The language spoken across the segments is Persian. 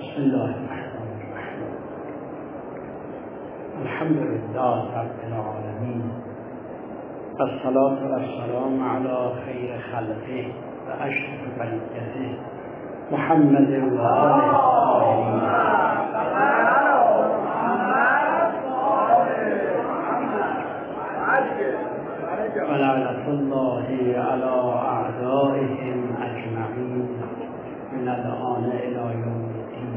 بسم الله الرحمن الرحیم. الحمد لله رب العالمین و الصلاة و السلام علی خیر خلقه و اشرف بریته محمد و آله الطاهرین. و لعنة الله علی اعدائهم اجمعین من الآن الی یوم الدین.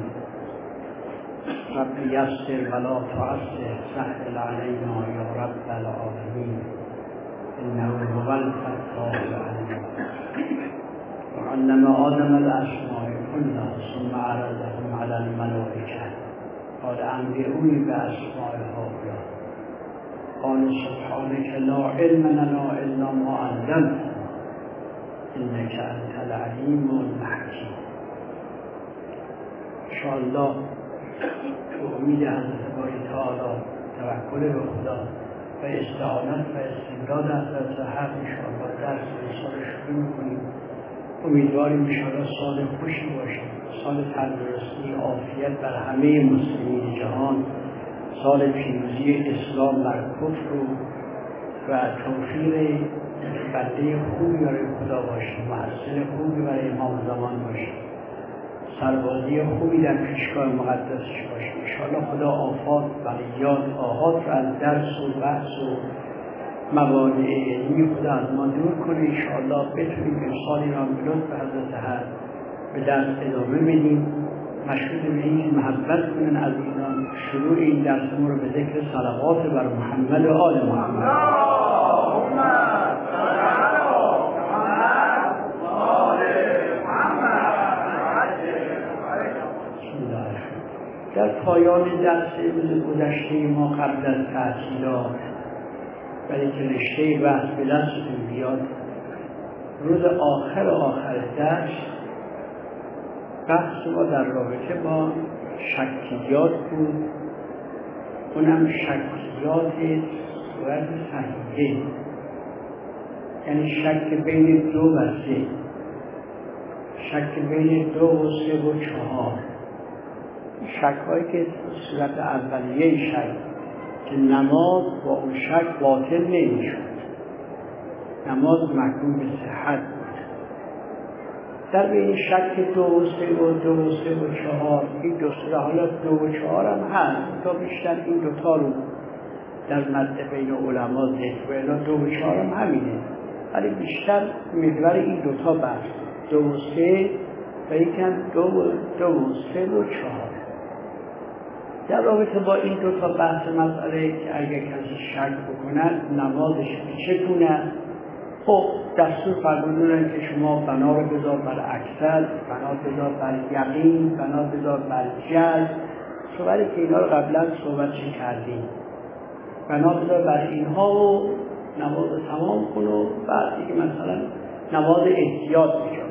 رب یسر ولا تعسر سهل علینا یا رب العالمین انه هو الفتاح العلیم. وعلم آدم الاسماء كلها ثم عرضهم على الملائکه قال انبئونی باسماء هؤلاء قال سبحانك لا علم لنا الا ما علمتنا انك انت العلیم الحکیم. انشاءالله تو امید حضرت باری تعالی، توکل به خدا و استعانت و استمداد حضرت حق انشاءالله درس سال شروع میکنیم. امیدواریم انشاءالله سال خوشی باشه، سال تندرستی، عافیت بر همه مسلمین جهان، سال پیروزی اسلام بر کفر و توفیق بنده خوبی برای خدا باشه، محسن خوبی برای امام زمان باشه، سربازی خوبی در پیشگاه مقدسش باشه. انشاءالله خدا آفات، بلیات، آهات را از درس و بحث و موانع علمی خدا از ما دور کنه. انشاءالله بتونیم امسال را به لطف حضرت حق به درس ادامه بدیم. مشروط به این محبت کنن عزیزان شروع این درس ما رو به ذکر صلوات بر محمد و آل محمد. در پایان درس گذشته ما قبل از تعطیلات برای که رشته بحث به دستتون بیاد، روز آخر درس بحث ما در رابطه با شکیات بود. اونم شکیات صورت صحیحه، یعنی شک بین 2 و 3، شک بین 2 و 3 و 4. شک هایی که صورت اولیه شک که نماز با اون شک باطل نمیشد، نماز محکوم به صحت بود. در بین شک 2 و 3 و 2 و 3 و 4 این 2 3 حالا 2 و 4 هم هست، تا بیشتر این دوتا رو در مد بین علما ذکر و الا 2 و 4 هم همینه، ولی بیشتر محور این دوتا بحث 2 و 3 و یکم 2 و 3 و 4. در رابطه با این دوتا بحث مسئله که اگر کسی شک بکنن نمازش چگونه، خب دستور فرمودن که شما بنا رو بذار بر اکثر، بنا بذار بر یقین، بنا بذار بر جزم، صحبتی که اینا رو قبلا صحبت کردیم، بنا بذار بر اینها و نماز تمام کن و بعد دیگه مثلا نماز احتیاط بجا.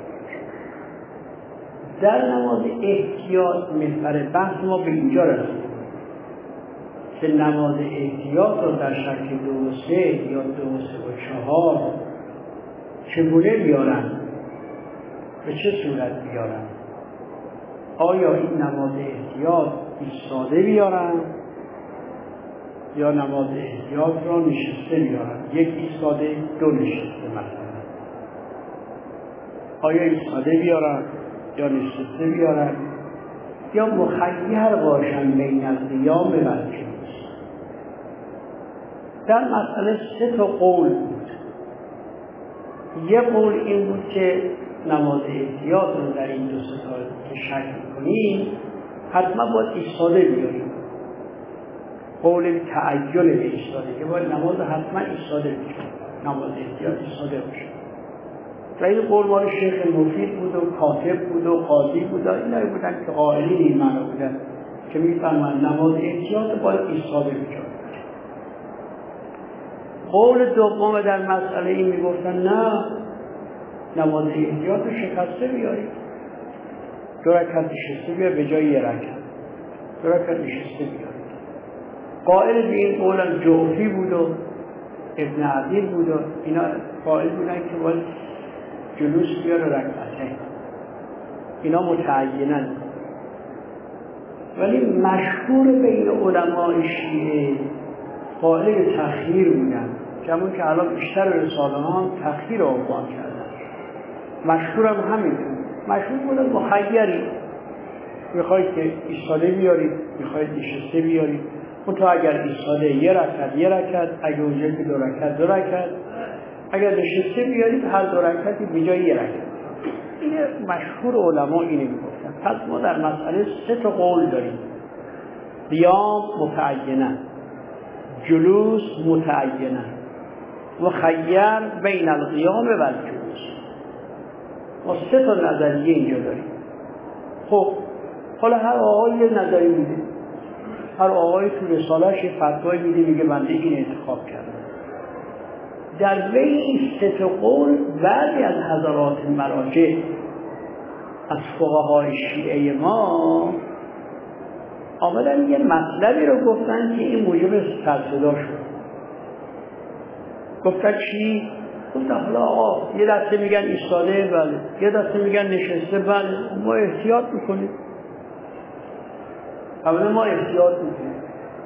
در نماز احتیاط محور بحث ما به اینجا رسید که نماز احتیاط رو در شکل 2 و 3 یا 2 و 3 و 4 چگونه بیارن، به چه صورت بیارن؟ آیا این نماز احتیاط ایستاده بیارن یا نماز احتیاط را نشسته بیارن؟ 1 ایستاده 2 نشسته مثلا. آیا ایستاده بیارن یا نشسته بیارن یا مخیر باشن بین القیام و الجلوس؟ در مسئله 3 تا قول بود. یه قول این بود که نماز احتیاط رو در این 2 تا که شک می‌کنیم حتما باید ایستاده بیاریم. قول تعین به ایستاده که باید نماز حتما ایستاده بیاریم، نماز احتیاط ایستاده باشه. و این قول مال شیخ مفید بود و کاتب بود و قاضی بود، اینایی بودن که قائلین این معنا بودن که می‌فرمایند نماز احتیاط باید ایستاده بیاریم. قول دوم در مسئله این میگفتن نه، نماز احتیاط رو شکسته بیارید، 2 رکعت نشسته بیار به جای 1 رکعت، 2 رکعت نشسته بیارید. قائل به این قولم جعفی بود و ابن عدیل بود و اینا قائل بودن که باید جلوس بیاره رکعتین. اینا متعینن. ولی مشهور بین علماء شیعه قائل تأخیر بودن، کمون که الان بیشتر رساله ها تأخیر عنوان کردن. مشهور هم همینطور، مشهور بودن مخیری، میخواید که ایستاده بیارید، میخواید نشسته بیارید. اون تو اگر ایستاده یه رکعت، اگر اونجا که 2 رکعت 2 رکعت، اگر نشسته بیارید هر 2 رکعتی به جای 1 رکعت. این مشهور علما اینه میگفتن. پس ما در مسئله 3 تا قول داریم: قیام متعینه، جلوس متعینه، مخیر بین القیام و الجلوس. ما 3 تا نظریه اینجا داریم. خب حالا هر آقای یه نظری میده، هر آقای تو رساله‌اش فتوایی میده، میگه من این انتخاب کردم. در بین این 3 تا قول بعضی از حضرات مراجع از فقهای شیعه ما آمدن یه مطلبی رو گفتن که این موجب سرصدا شد. گفتن چی؟ گفتن حالا آقا یه دسته میگن ایستاده، بله، یه دسته میگن نشسته، بله، ما احتیاط میکنیم. اولا ما احتیاط میکنیم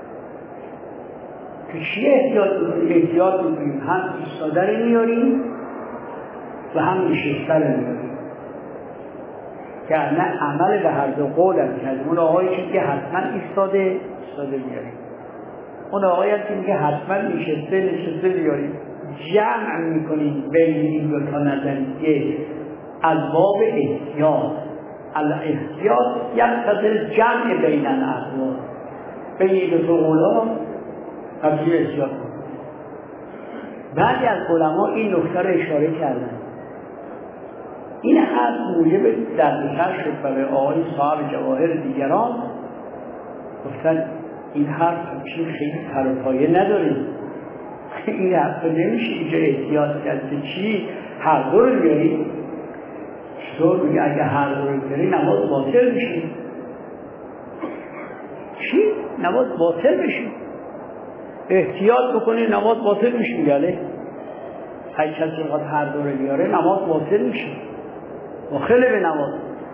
که چی احتیاط میکنیم؟ احتیاط میکنیم هم ایستاده رو میاریم و هم نشسته رو میاریم، که نه عمل به هر دو قول هم کردیم. اون آقایی که حتما ایستاده میاریم، اون آقایی که میگه حتما نشسته بیاریم. جمع میکنیم بین این 2 تا نظریه از باب احتیاط. الاحتیاط یقتضی جمع بین الاقوال. بین 2 تا قولا قبلی احتیاط میکنیم. بعضی از علما این نکته رو اشاره کردن. این حرف موجب دردسر شد برای آقای صاحب جواهر دیگران. گفتن این حرف همچین خیلی پروپایه نداریم، این حرف نمیشه اینجا احتیاط کرد. چی؟ هر دو رو بیاریم؟ چطور میگه اگه هر دو رو بیاریم نماز باطل میشه؟ چی؟ نماز باطل میشه؟ احتیاط بکنی نماز باطل میشه؟ میگه هر کسی میخواد هر دو رو بیاره نماز باطل میشه، مخل به نماز.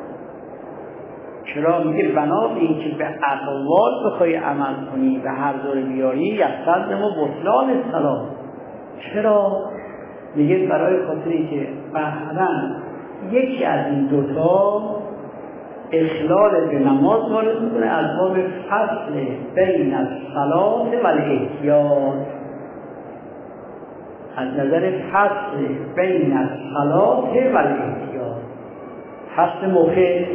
چرا؟ میگه بنا به این که به اقوال بخوای عمل کنی و هر دو رو بیاری یقتضی بطلان الصلاة. چرا؟ میگه برای خاطری که مثلا یکی از این 2 تا اخلال به نماز وارد میکنه از باب فصل بین الصلاة و الاحتیاط. از نظر فصل بین الصلاة و الاحتیاط، فصل مخل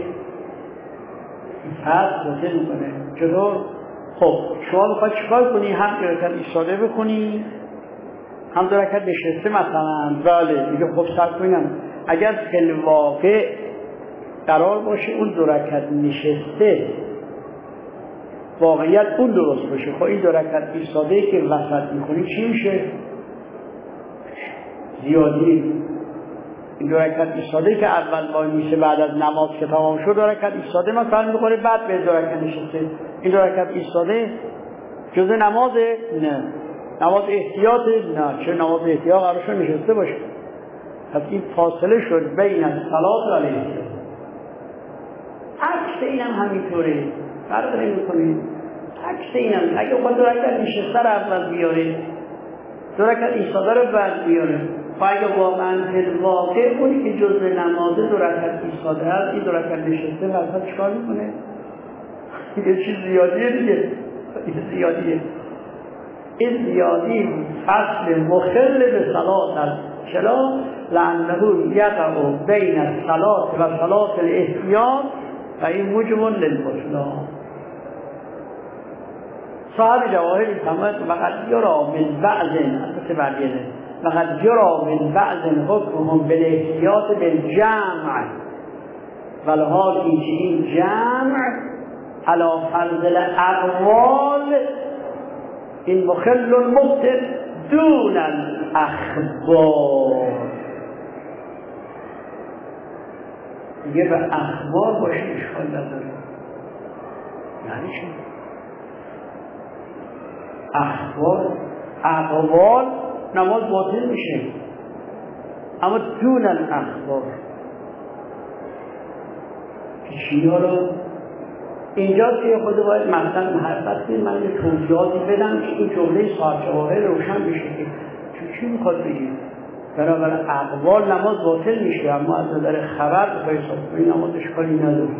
فصل مخل میکنه. چطور؟ خب شما بخواد چیکار کنی؟ هم 2 رکعت ایستاده بکنی، هم 2 رکعت نشسته مثلا. بله، میگه خب صبر کنیم اگر فی الواقع قرار باشه اون 2 رکعت نشسته واقعیت اون درست باشه، خب این 2 رکعت ایستاده که وسط میکنی چی میشه؟ زیادی. این 2 رکعت ایستاده که اول وای میشه بعد از نماز که تمام شد 2 رکعت ایستاده مثلا میخوره، بعد به 2 رکعت نشسته. این 2 رکعت ایستاده جزء نمازه؟ نه. نماز احتیاطه؟ نه. چه نماز احتیاط قرار شد نشسته باشه؟ پس این فاصله شد بین الصلاة و الاحتیاط. عکس اینم همینطوره، فرق نمی‌کنه. عکس اینم اگه خود 2 رکعت نشسته رو اول بیاره، 2 رکعت ایستاده رو بعد بیاره، و اگه واقعا واقع اونی که جزء نمازه 2 رکعت ایستاده هست، این 2 رکعت نشسته وسط چیکار میکنه؟ یه چیز زیادیه دیگه، این زیادی فصل مخل به صلاة است. چرا؟ لأنه یقع بین الصلاة و صلاة الاحتیاط و این موجب للبطلان. صاحب جواهر فرمود وقد یرا من بعض وقد یرا من بعض حکمهم بالاحتیاط بالجمع، ولحاظ که این جمع علی فرض الاقوال این مخل مبطل دون الاخبار. دیگه به اخبار باشه اشکال نداره. یعنی چی؟ اخبار اقوال نماز باطل میشه، اما دون الاخبار چی؟ حالا اینجا که خود باید مثلا محبت کنید من یه توضیحاتی بدم که این جمله صاحب جواهر روشن بشه که چی میخواد بگید. برابر اقوال نماز باطل میشه، اما از نظر خبر به حساب کنید نماز اشکالی نداره.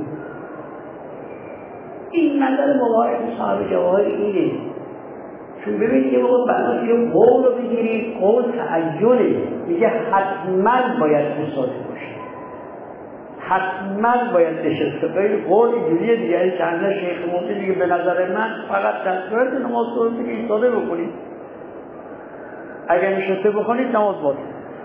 این نظر مبارک صاحب جواهر اینه. چون ببینید یه موقع بناس یه قول رو بگیرید، قول تعینه، میگه حتما باید تصادف باشه، حتما باید نشسته. غیر قول اینجوریه دیگه. چند شیخ مفتی دیگه به نظر من فقط تصویرت نماز درست که ایستاده بکنید، اگر نشسته بخونید نماز باطل.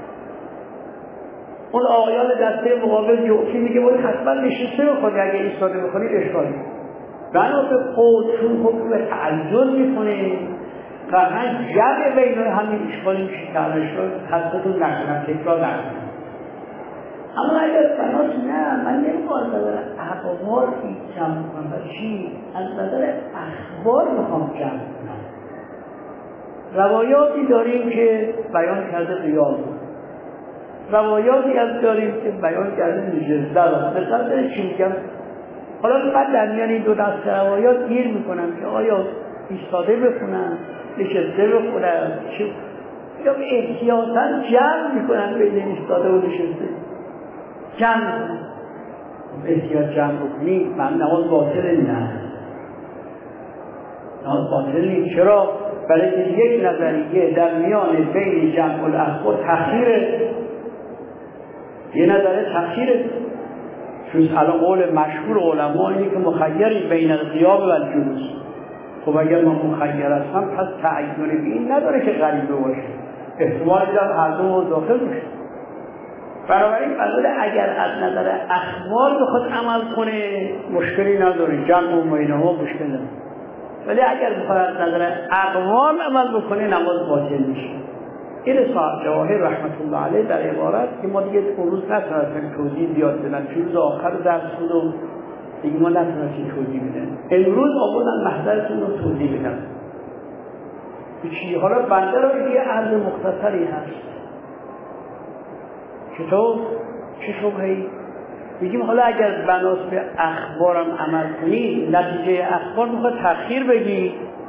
اون آقایان دسته مقابل جوفی میگه باید حتما نشسته بخونید، اگر ایستاده بخونید اشکالی. بنا به قول چون حکم تعین میکنه قطعا جمع بین همین اشکالی میشه که الان خستتون نکنم، تکرار نکنم. اما اگر بناس نه، من نمیخوام از نظر اقوال جمع کنم و چی؟ از نظر اخبار میخوام جمع کنم. روایاتی داریم که بیان کرده قیام، روایاتی از داریم که بیان کرده نجزده. مثلا داره چی میگم؟ حالا من در میان این دو دست روایات گیر میکنم که آیا ایستاده بخونم، نشسته بخونم، یا احتیاطاً جمع میکنم بین ایستاده و نشسته، جمع کنم. احتیاط جمع بکنی من نماز باطل نه، نماز باطل نیست. چرا؟ برای که یک نظریه در میان بین جمع الاخبار تخییره، یه نظریه تخییره. چون الان قول مشهور علما اینه که مخیری بین القیام و الجلوس. خب اگر من مخیر هستم پس تعین به این نداره که غریبه باشه، احتمال میدم هر دو داخل باشه. بنابراین اگر از نظر اخبار بخواد عمل کنه مشکلی نداره، جمع و بینهما مشکل نداره. ولی اگر بخواد از نظر اقوال عمل بکنه نماز باطل میشه. این صاحب جواهر رحمت الله علیه در عبارت که ما دیگه امروز نتونستیم توضیح زیاد بدن، چون روز آخر درس بود و دیگه ما نتونستیم توضیح بدن. امروز آوردن محضرتون رو توضیح بدن. چی؟ حالا بنده را یه عرض مختصری هست. چطور؟ چه شبهه‌ای؟ میگیم حالا اگر بناس به اخبارم عمل کنید، نتیجه اخبار میخواد تأخیر بگید.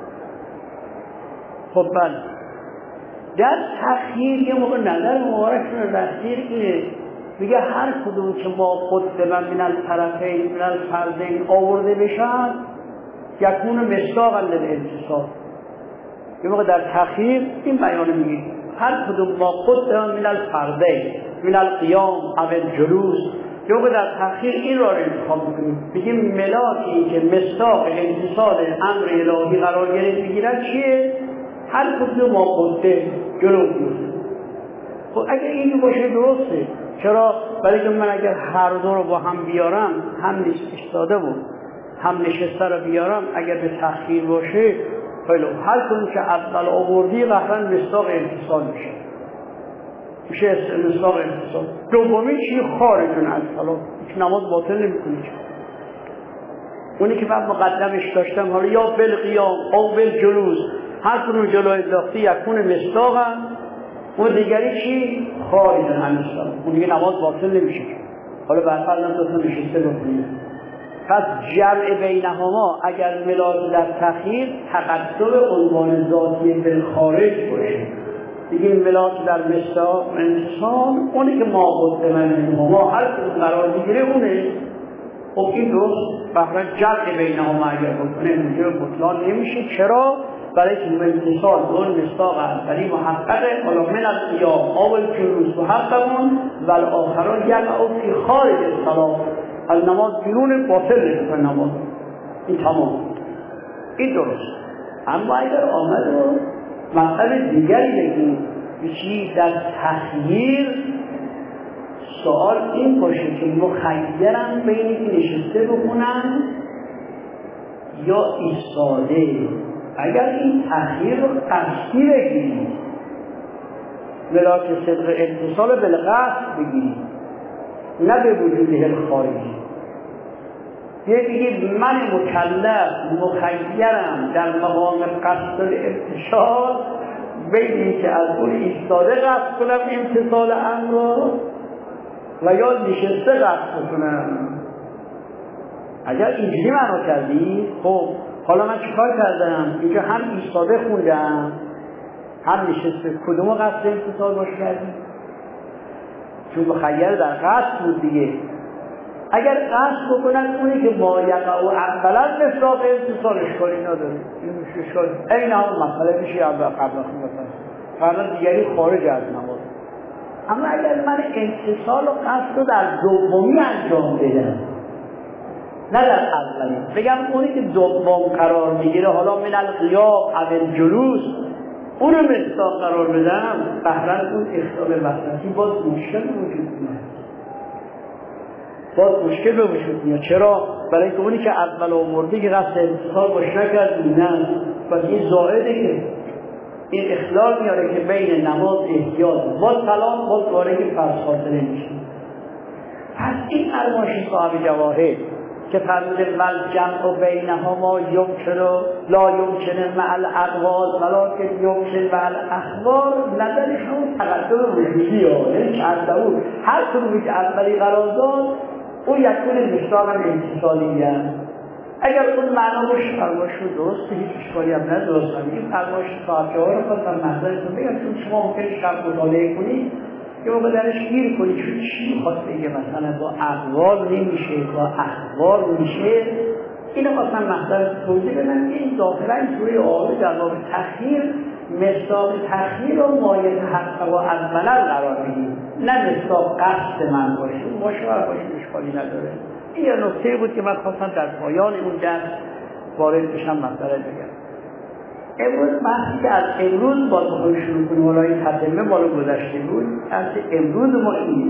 خب بله، در تأخیر یه موقع نظر مبارکشون رسیر اینه، میگه هر کدوم که ما خود به من الطرفین من الفردین آورده بشن یکون مصداقا للانتصاب. یه موقع در تأخیر این بیان میگه هر کدوم ما خود به من الفردین من القیام او الجلوس، یه موقع در تأخیر این را انتخاب میکنیم، بگیم ملاکی که مصداق انتصال امر الهی قرار بگیرد چیه؟ هر کدوم ما خودته جلو بیفته. خب اگر این باشه درسته. چرا؟ برای که من اگر هر دو رو با هم بیارم، هم ایستاده بود هم نشسته رو بیارم، اگر به تأخیر باشه خیلی هر کدوم که اول آوردی قطعا مصداق انتصال میشه مصداق انتصال. دومی چی؟ خارجون از صلاة، هیچ نماز باطل نمی‌کنه. اونی که بعد مقدمش داشتم حالا یا بالقیام او بالجلوس، هر کدوم جلو اضافی یکون مصداقا، اون دیگری چی؟ خارج از مصداق، اون دیگه نماز باطل نمیشه. حالا بعد دو تا نشسته بکنید. پس جمع بینهما اگر ملاک در تأخیر تقدم عنوان ذاتی بالخارج باشه، دیگه ملاک در مصداق انسان، اونی که ما خود منهما هر کدوم قرار بگیره اونه. خب این درست بحران جمع بینهما اگر بکنه اینجا بطلان نمیشه. چرا؟ برای که انتصال اون مصداق اولی محققه، حالا من القیام او الجلوس محققون و الاخران یقعوا فی خارج الصلاة، از نماز بیرون باطل نمیشه نماز. این تمام، این درست. اما اگر آمد و مطلب دیگری بگیم چی در تخییر، سوال این باشه که مخیرم بین که نشسته بکنن یا ایستاده. اگر این تخییر رو قصدی بگیریم، ملاک صدق اتصال بالقصد بگیریم، نه به وجوده الخارجی، بگید من مکلف مخیرم در مقام قصد الاتصال بین که از اون ایستاده قصد کنم امتصال امر و یا نشسته قصد کنم. اگر اینجوری معنا کردی، خب حالا من چیکار کردم؟ اینجا هم ایستاده خوندم هم نشسته، کدومو قصد امتصال باش کردی؟ چون مخیر در قصد بود دیگه. اگر قصد بکنن اونی که ما یقع و اولا مصداق امتصالش کاری نداره، این میشه اشکال. این هم مسئله میشه قبل خونتن فردا دیگری خارج از نماز. اما اگر من امتصال و قصد رو در دومی انجام بدم نه در اولی، بگم اونی که دوم قرار میگیره حالا من القیام او الجلوس اونو مصداق قرار بدم، بهرن اون اختلاف وسطی باز مشکل وجود میاد. چرا؟ برای که اونی که اول آورده که قصد امتصال باش نکرد نه، پس این زائده که این اخلال میاره که بین نماز احتیاط با سلام با دواره که فرض خاطره میشه. پس این ارماشی صاحب جواهر که فرموده ول جمع بینها ما یمکن لا یمکن مع الاقوال ولکن یمکن مع الاخبار، نظرش اون تقدم وجودی یعنی چندهون هر کدومی که اولی قرار داد اون یکون مصداق امتصالی اگر اون معنا باشه فرمایش رو درسته، هیچ اشکالی هم نداره. این فرمایش صاحب جواهر رو خواستم مطرحتون بگم چون شما ممکنه شب مطالعه کنید یه موقع درش گیر کنید چون چی میخواست بگه مثلا با اقوال نمیشه با اخبار میشه. اینو خواستم مطرح توضیح بدم که این داخلا این سوره آله در باب تخییر مصداق تخییر رو مایه حق و اولا قرار میدیم، نه مصداق قصد من باشه. مشاور باشه اشکالی نداره. این یه نکته بود که من خواستم در پایان اون درس وارد بشم مسئله بگم. امروز بحثی که از امروز باید بخواهیم شروع کنیم، حالا این تتمه مال گذشته بود، از امروز ما این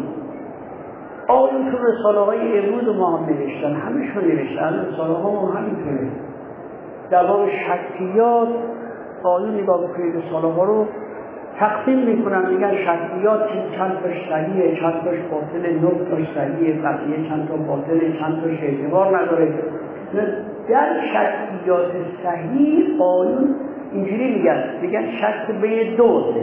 آیون تو رساله های امروز ما هم نوشتن، همشون نوشتن، رساله ها ما همینطوره. در واقع شکلیات آیون نگاه بکنید رساله ها رو تقسیم میکنن، میگن شکلیات چند تاش صحیحه، چند تاش باطله، 9 تاش صحیحه، بقیه چند تا باطله، چند تاش اعتبار نداره. در شکلیات صحیح آیون اینجوری میگن شکل بین 2 و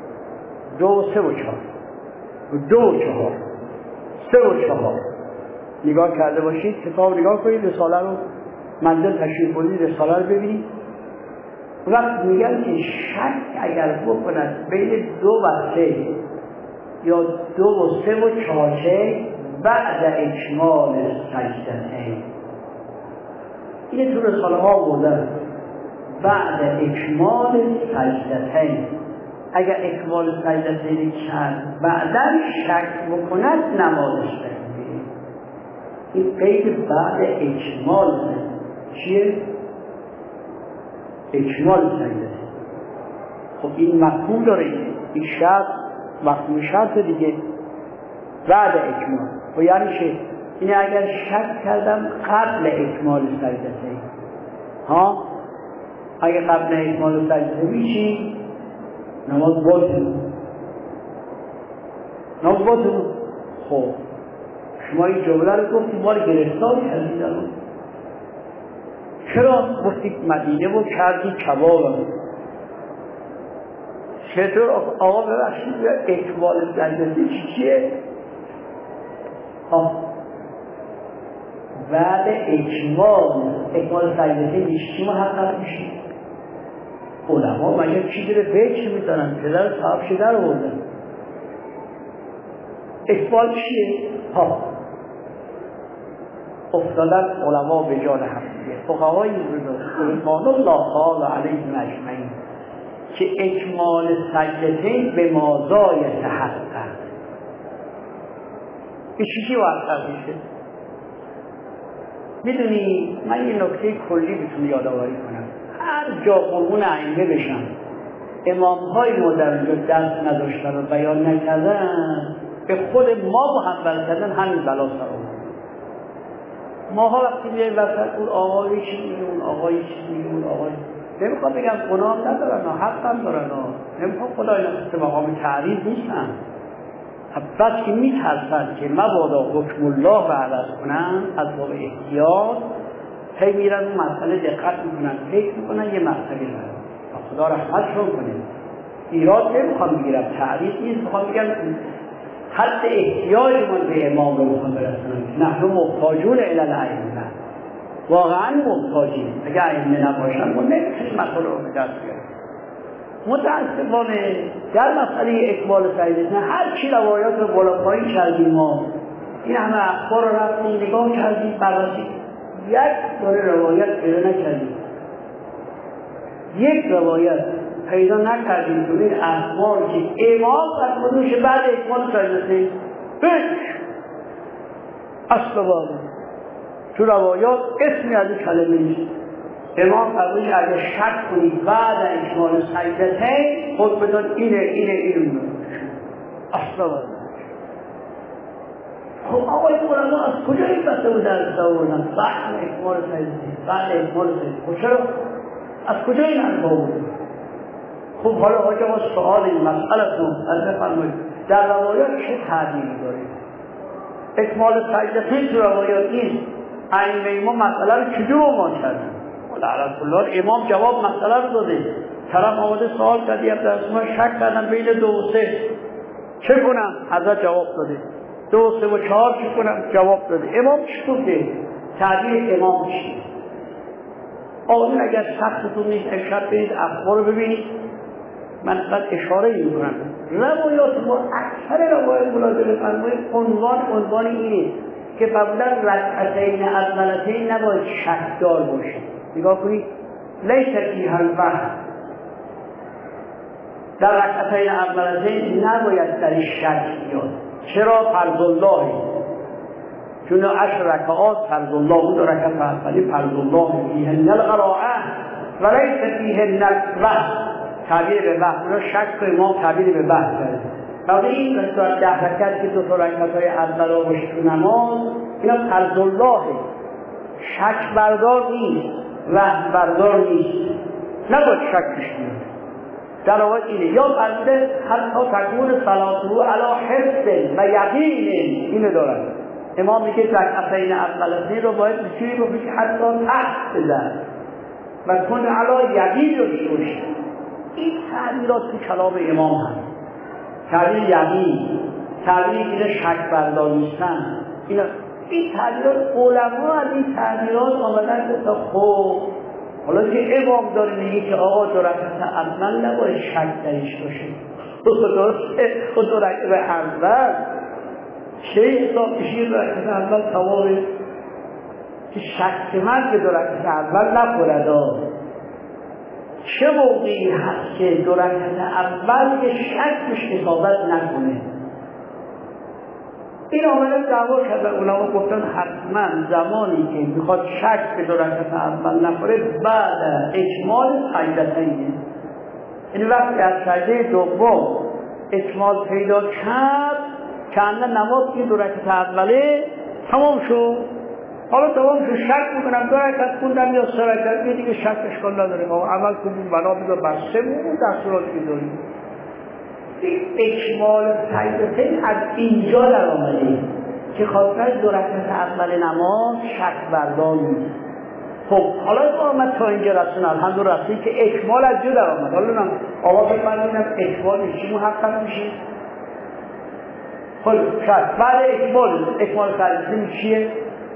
3 و 4 2 و 4 3 و 4 نگاه کرده باشید، کتاب نگاه کنید، رساله رو منزل تشریف بردید رساله رو ببینید. وقت میگن که شک اگر بکند بین 2 و 3 یا 2 و 3 و 4 بعد اکمال سجدتین، این تو رساله ها بودن بعد اکمال سجدتین، اگر اکمال سجدتین کرد بعدا شک بکند نمازش بگیره. این قید بعد اکمال چیه؟ اکمال سجده. خب این مفهوم داره، این شرط مفهوم شرط دیگه بعد اکمال. و یعنی چه؟ این اگر شک کردم قبل اکمال سجده ها، اگر قبل اکمال سجده میشی نماز باطل. خب شما این جمله رو گفتید مال گرفتار کردید الان. چرا گفتید مدینه بود کردی کباب؟ چطور آقا ببخشید اکمال سجده چیه؟ بعد اکمال سجده چی محقق میشه؟ علما مگه چیزی رو بیچ میدارن؟ پدر صاحب شده رو بردن اکمال چیه؟ افتادن علما به جان همدیگه، فقهای رضوان الله تعالی علیهم اجمعین که اکمال سجدتین به مازای تحقق به چیزی محقق میشه. میدونی من یه نکته کلی بهتون یادآوری کنم، هر جا قربون ائمه بشن امامهای ما در اینجا دست نداشتن و بیان نکردن، به خود ما محول کردن همین بلا سر آورد. ماها وقتی بیاییم وسط اون آقایی چی میگه، اون آقایی چی میگه، اون آقایی نمیخوام بگم گناه ندارن، حق هم دارن، نمیخوام خدا اینا به مقام تعریض نیستن، بس که میترسن که مبادا حکم الله رو عوض کنن، از باب احتیاط هی میرن اون مسئله دقت میکنن، فکر میکنن یه مسئله دارن. خدا رحمتشون کنه، ایراد نمیخوام بگیرم، تعریض نیست، میخوام بگم حد احتیاج ما به امام رو میخوام برسونم. نحن محتاجون الی الائمه، واقعا محتاجیم. اگر ائمه نباشن ما نمیتونیم مسئله رو به دست بیاریم. متاسفانه در مسئله اکمال سجدتین هر چی روایات رو بالا پایین کردیم ما، این همه اخبار رو رفتیم نگاه کردیم بررسی، یک داره روایت پیدا نکردیم، یک روایت پیدا نکردیم تو این اخبار که امام فرمودش بعد اکمال سجدتین اصل واقع تو روایات اسمی از این کلمه نیست. امام فرمودش اگر شک کنید بعد اکمال سجدتین خود بدان اینه اصل واقع. خب آقای علما از کجا این بسته بود در آوردن بعد اکمال سجدتین بعد اکمال سجدتین؟ خب چرا از کجا این حرفا بود؟ خب حالا آقا ما سوال این مسئلتون از بفرمایید در روایات چه تعبیری دارید؟ اکمال سجدتین تو روایات نیست. ائمه ما مسئله رو چجور عنوان کردن؟ حالا الله امام جواب مسئله رو داده، طرف آمده سوال کردی عبدالرحمن شک کردن بین 2 و 3 چه کنم؟ حضرت جواب داده. 2 و 3 و 4 چه کنم؟ جواب داده. امام چی گفته؟ تعبیر امام چیه؟ آقایون اگر سختتون نیست امشب برید اخبار رو ببینید. من فقط اشاره می‌کنم روایات ما اکثر روایات ملاحظه فرمایید عنوان اینه که فرمودن رکعتین اولتین نباید شک دار باشه. نگاه کنید لیس فیها الوهم، در رکعتین اولتین نباید در شک بیاد. چرا؟ فرض الله، چون 10 رکعات فرض الله بود، رکعت اولی فرض الله فیهن القراءه و لیس فیهن الوهم. تعبیر به وحد را شک که امام تعبیر به وحد کرده. بعد این مثلا 10 رکعت که 2 رکعت‌های اول و باشه تو نماز اینا فرض الله، شک بردار نیست، وحد بردار نیست، نباید شک بشید. در واقع اینه یا فرموده حتی تکون صلاته علی حفظ و یقین، اینو دارد. امام میگه رکعتین اولتین رو باید بچینی رو بگی حتی تحت بزن و کن علی یقین رو بشوش. این تعبیرات تو کلام امام هست. تعبیر یقین، تعبیر که شک بردار نیستن، این تعبیرات علما از این تعبیرات آمدن که خب حالا که امام داره میگه که آقا 2 رکعت اول نباید شک درش باشه، خود 2 رکعت اول چه حساب میشه 2 رکعت اول ثوابه که شک من به 2 رکعت اول نخورد. چه موقعی هست که 2 رکعت اول که شکش اصابت نکنه؟ این آمدن دعوا کردن علما، گفتن حتما زمانی که میخواد شک به 2 رکعت اول نخوره بعد اکمال سجدتین، این وقتی از سجده دوم اکمال پیدا کرد که نماز که 2 رکعت اوله تمام شد، حالا تمام شد شک میکنم 2 رکعت خوندم یا 3 رکعت دیگه شک اشکال نداره، ما عمل کنیم بنا بذار بر 3 اون دستوراتی که داریم. اکمال سجدتین از اینجا در آمده که خاطر 2 رکعت اول نماز شک بردار نیست. خب حالا آمد تا اینجا رسول الحمدلله رسول که اکمال از جا در آمد. حالا من آواز بفرمایید اکمال چی محقق میشه؟ خب شک بعد اکمال سجدتین چیه؟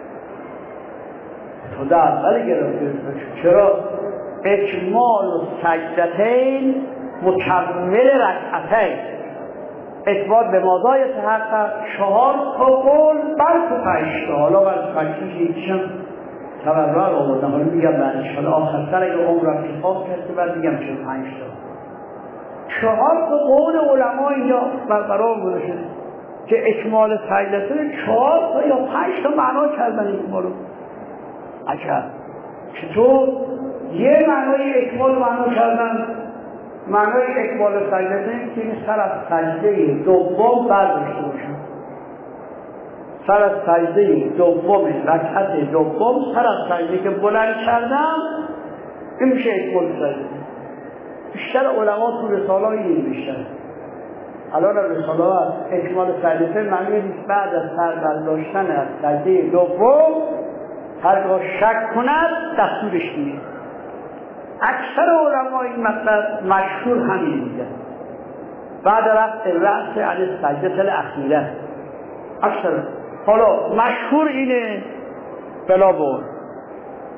تو در اول گرفته. چرا؟ اکمال سجدتین مکمل رکعتین، اثبات به ماضای تحقق 4 تا قول بر تو 5 تا. حالا بر 5 یکیشم تبرر آوردم، حالا میگم بعدش حالا آخر سر اگه عمرم اتفاق کرده بعد میگم 45 تا 4 تا قول علما اینجا برقرار بوده شده که اکمال سجدتین 4 تا یا 5 تا معنا کردن اکمالو. عجب چطور؟ یه معنای اکمال معنا کردن، معنای اکمال سجدتین که سر از سجده دوم برداشته باشن، سر از سجده دوم رکعت دوم سر از سجده که بلند کردم این میشه اکمال سجدتین. بیشتر علما تو رساله این بیشتر الان رساله از اکمال سجدتین معنی نیست بعد از سر برداشتن از سجده دوم هرگاه شک کند دستورش میده. اکثر علما این مطلب مشهور همین میگن بعد رفت رأس علی سجده الاخیره. اکثر حالا مشهور اینه بلا بر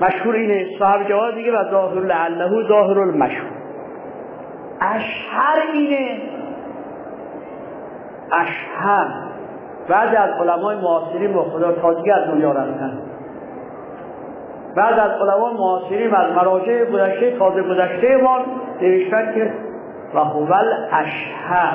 مشهور اینه صاحب جواب دیگه و ظاهر لعله ظاهر المشهور. اشهر اینه، اشهر بعد از علمای معاصرین با خدا تازگی از دنیا رفتن، بعد از علمای معاصرین از مراجع گذشته تازه گذشته ما نوشتن که و هو الاشهر.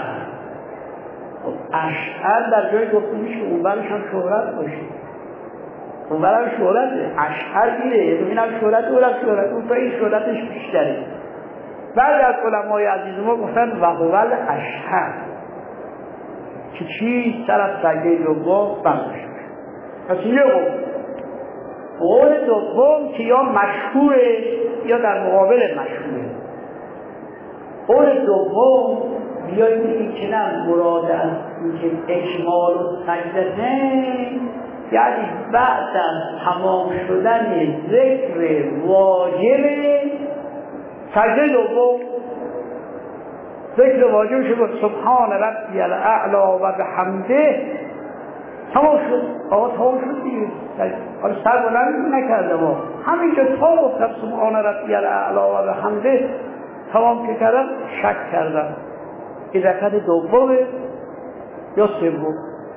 اشهر در جای گفته میشه اون برش هم شهرت باشه، اون برم شهرته. اشهر اینه، اینم شهرت اونم شهرت، اون تا این شهرتش بیشتره. بعد از علمای عزیز ما گفتن و هو الاشهر که چی؟ طرف سجده دوم برداشت. پس یه قول دوم که یا مشهوره یا در مقابل مشهوره. قول دوم بیایید بگیم که نه، مراد از اینکه اکمال و سجدتین یعنی بعد از تمام شدن ذکر واجب سجده دوم، ذکر واجب شد سبحان ربی الاعلی و بحمده تمام شد. آقا تمام شد دیگه، حالا سر بلند نکرده ما همینجا تا گفتم سبحان ربی الاعلی و بحمده تمام که کردم شک کردم این رکعت دومه یا سوم،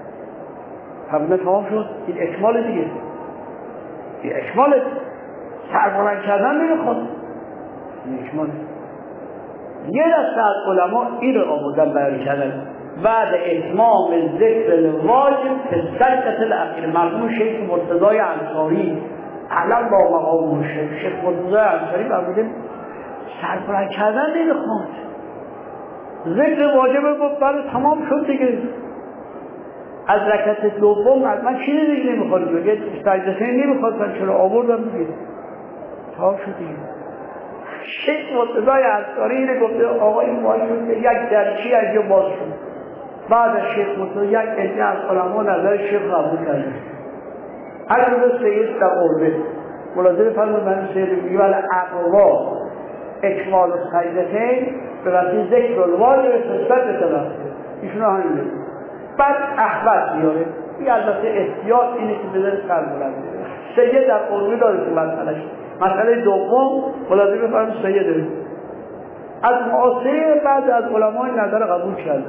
همینه تمام شد. این اکمال دیگه، این اکمال سر بلند کردن نمیخواد، این اکمال. یه دسته از علما این رو آوردن بیان کردن بعد اتمام ذکر الواجب که سجدت الاخیر. مرحوم شیخ مرتضی انصاری علم با مقام شیخ مرتضی انصاری فرمودن سربلند کردن نمیخواد، ذکر واجب گفت بعد تمام شد دیگه. از رکعت دوم از من چیزی دیگه نمیخواد بگه، سجدتین نمیخواد، چرا آوردم دیگه تمام شد دیگه. شیخ مرتضی انصاری اینه گفته آقا این واجب که یک درچی از جو باز شد. بعد از شیخ مرتضی یک عده از علما نظر شیخ قبول کرده. هر روز سید در قربه ملاحظه فرمود من سید میگه ولی اقوا اکمال و سجدتین به وسیله ذکر الواجب نسبت طرف ایشون همینه. بعد احوال میاره. این البته احتیاط اینه که بذاره سر بلند. سید در قربه داره که مسئله دوم ملاحظه بفرمایید سید از معاصر بعد از علمای نظر قبول کرده،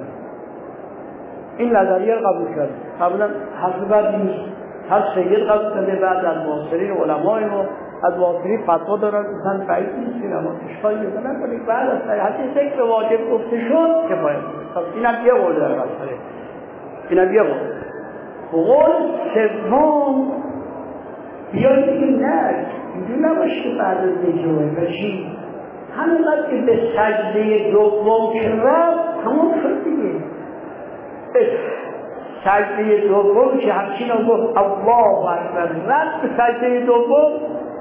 این نظریه رو قبول کرده. قبلا حرف بعد نیست، هر سید قبول کرده. بعد از معاصرین علمای ما از معاصرین فتوا دارن مثلا بعید نیست که اما اشکالی نکنید بعد از صحت ذکر واجب گفته شد که باید. اینم یه قول داره، اینم یه قول سوم بیاید که نه اینجور نباشه که بعد از ذکر بشید همینقدر که به سجده دوم که رفت تمام شد دیگه. سجده دوم که همچین رو گفت الله اکبر رفت به سجده دوم.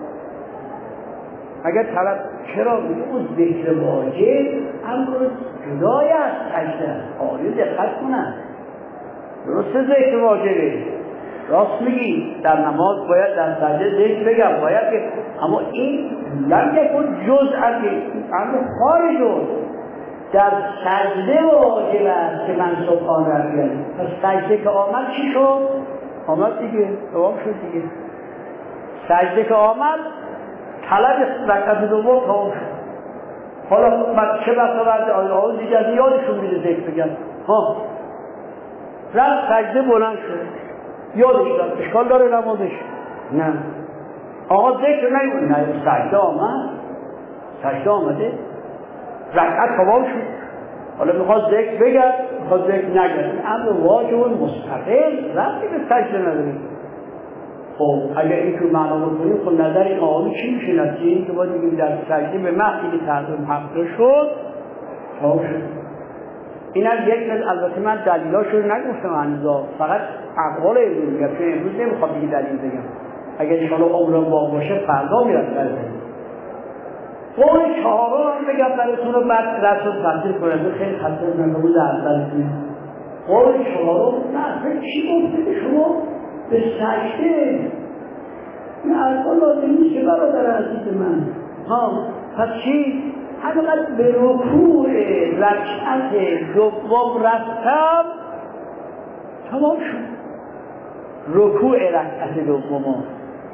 اگر طلب چرا اون ذکر واجب امروز جدای از سجده آره دقت کنن، درسته ذکر واجبه، راست میگی در نماز باید در سجده ذکر بگم باید که، اما این لم یکن جز از امر خارج در سجده واجب است که من سبحان ربی الاعلی. پس سجده که آمد چی شد؟ آمد دیگه، تمام شد دیگه. سجده که آمد طلب رکعت دوم تمام شد. حالا من چه بسا بعد آیه دیگه از یادشون میده ذکر بگم ها رفت سجده بلند شد یادش داد، اشکال داره نمازش؟ نه. آقا ذکر نگید، نه سجده آمد، سجده آمده رکعت تمام شد، حالا میخواد ذکر بگرد میخواد ذکر نگرد، این امر واجب مستقل رفتی به سجده نداریم. خب اگر این که معنا بکنیم خب نظر این آقایی چی میشه؟ نتیجه این که باید بگیم در سجده به محضی که تعظیم حق شد تمام شد. این از یک از البته من دلیلاشو نگفتم هنوز، فقط اقوال امروز میگم چون امروز نمیخوام دیگه دلیل بگم، اگر انشاءالله عمرم باقی باشه فردا میرم برده. قول چهارم هم بگم براتون رو بعد رسل و تفسیر کنم، خیلی خسته زندگوز اولتون. قول چهارم نه چی گفته که شما به سجده این ارکان لازم نیست برادر عزیز من ها. پس چی؟ همینقدر به رکوع رکعت دوم رفتم تمام شد. رکوع رکعت دوم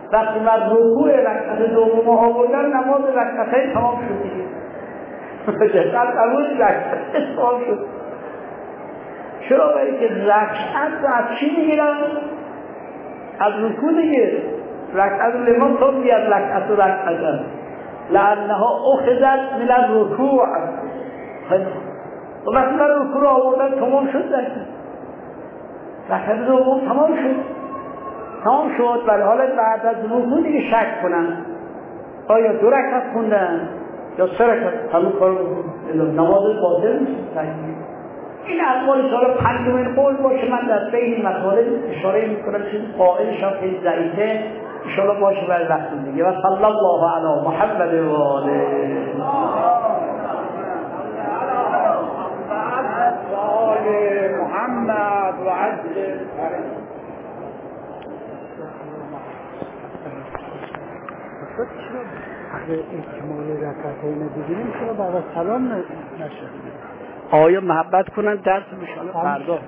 وقتی من رکوع رکعت دوم آوردن نماز رکعتین تمام شد دیگه. جهت قبول رکعت تمام شد. چرا؟ برای که رکعت از چی میگیرن؟ از رکوع دیگه. رکعت لمن صلی الرکعت رکعتن لانها اخذت من الرکوع. و وقتی من رکوع رو آوردن تمام شد رکعت دوم تمام شد. ولی حالا بعد از رکوع دیگه شک کنن آیا 2 رکعت خوندن یا 3 رکعت. همون کار نماز باطل نیست. این اقوال سال 5مین قول باشه. من در بین مطالب اشاره میکنم چیز قائلش هم خیلی ضعیفه، انشاءالله باشه برای وقت دیگه. و صلی الله علی محمد و آله محمد و عجل. اگه اکمال رکعتین بگیریم چرا بعد سلام نشه؟ آیا محبت کنن درس بشانه فردا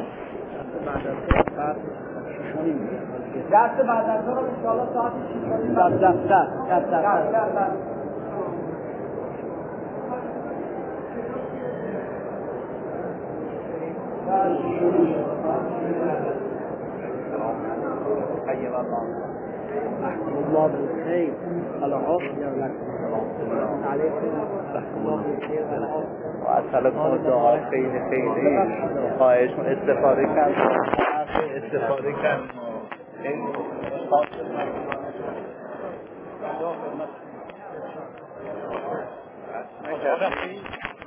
درس بعد از ظهر ان شاء الله ساعت 6 دفتر الله بالخير العافية لكم عليكم الله بالخير و دعا خیلی خواهش استفاده کن